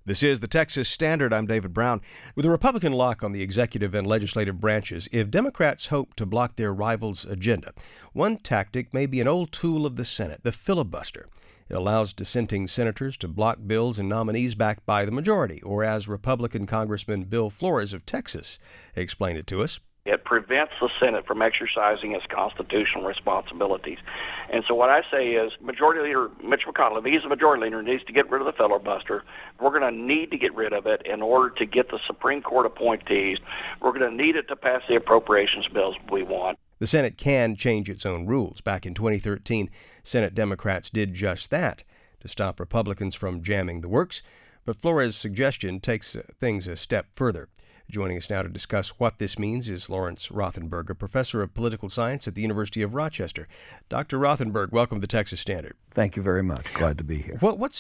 This is the Texas Standard. I'm David Brown. With a Republican lock on the executive and legislative branches, if Democrats hope to block their rivals' agenda, one tactic may be an old tool of the Senate, the filibuster. It allows dissenting senators to block bills and nominees backed by the majority, or as Republican Congressman Bill Flores of Texas explained it to us. It prevents the Senate from exercising its constitutional responsibilities. And so what I say is Majority Leader Mitch McConnell, if he's the majority leader, needs to get rid of the filibuster. We're going to need to get rid of it in order to get the Supreme Court appointees. We're going to need it to pass the appropriations bills we want. The Senate can change its own rules. Back in 2013, Senate Democrats did just that to stop Republicans from jamming the works. But Flores' suggestion takes things a step further. Joining us now to discuss what this means is Lawrence Rothenberg, a professor of political science at the University of Rochester. Dr. Rothenberg, welcome to the Texas Standard. Thank you very much. Glad to be here.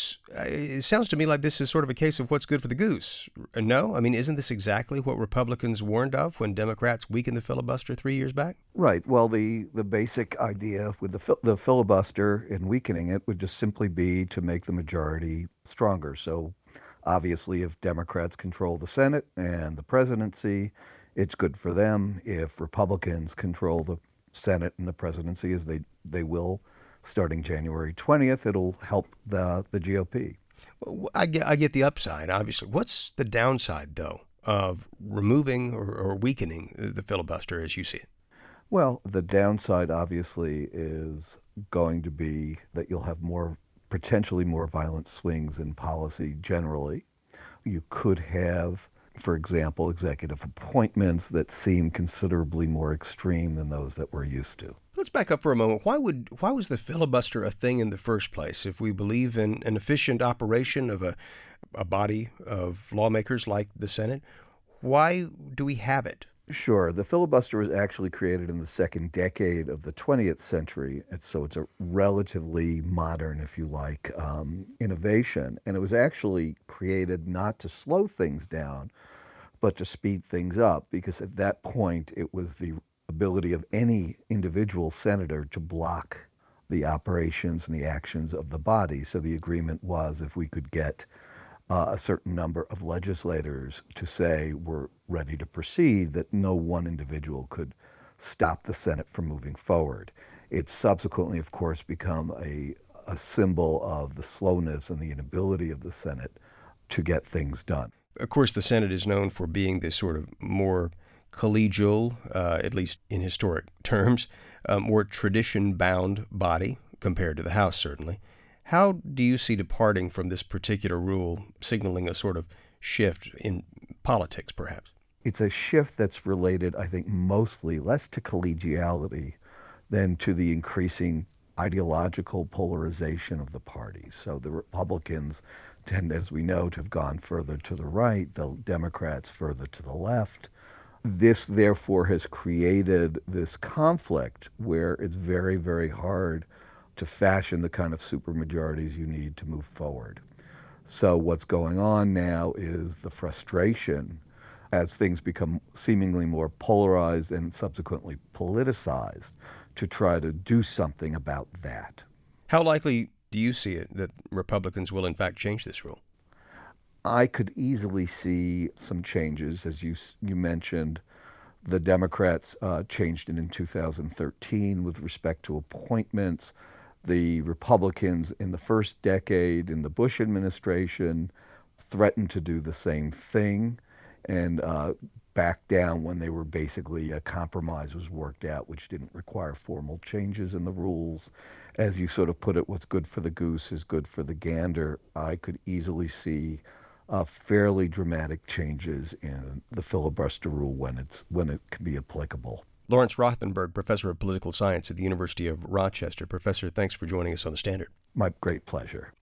It sounds to me like this is sort of a case of what's good for the goose. No? I mean, isn't this exactly what Republicans warned of when Democrats weakened the filibuster 3 years back? Right. Well, the basic idea with the filibuster and weakening it would just simply be to make the majority stronger. So obviously, if Democrats control the Senate and the presidency, it's good for them. If Republicans control the Senate and the presidency, as they will starting January 20th, it'll help the GOP. Well, I get the upside, obviously. What's the downside, though, of removing or weakening the filibuster as you see it? Well, the downside, obviously, is going to be that you'll have potentially more violent swings in policy generally. You could have, for example, executive appointments that seem considerably more extreme than those that we're used to. Let's back up for a moment. Why was the filibuster a thing in the first place? If we believe in an efficient operation of a body of lawmakers like the Senate, why do we have it? Sure. The filibuster was actually created in the second decade of the 20th century, and so it's a relatively modern, if you like, innovation. And it was actually created not to slow things down, but to speed things up, because at that point it was the ability of any individual senator to block the operations and the actions of the body. So the agreement was if we could get a certain number of legislators to say we're ready to proceed, that no one individual could stop the Senate from moving forward. It's subsequently, of course, become a symbol of the slowness and the inability of the Senate to get things done. Of course, the Senate is known for being this sort of more collegial, at least in historic terms, more tradition-bound body compared to the House, certainly. How do you see departing from this particular rule signaling a sort of shift in politics, perhaps? It's a shift that's related, I think, mostly less to collegiality than to the increasing ideological polarization of the party. So the Republicans tend, as we know, to have gone further to the right, the Democrats further to the left. This, therefore, has created this conflict where it's very, very hard to fashion the kind of supermajorities you need to move forward. So what's going on now is the frustration as things become seemingly more polarized and subsequently politicized to try to do something about that. How likely do you see it that Republicans will in fact change this rule? I could easily see some changes. As you mentioned, the Democrats changed it in 2013 with respect to appointments. The Republicans in the first decade in the Bush administration threatened to do the same thing and backed down when they were basically a compromise was worked out, which didn't require formal changes in the rules. As you sort of put it, what's good for the goose is good for the gander. I could easily see fairly dramatic changes in the filibuster rule when it can be applicable. Lawrence Rothenberg, professor of political science at the University of Rochester. Professor, thanks for joining us on The Standard. My great pleasure.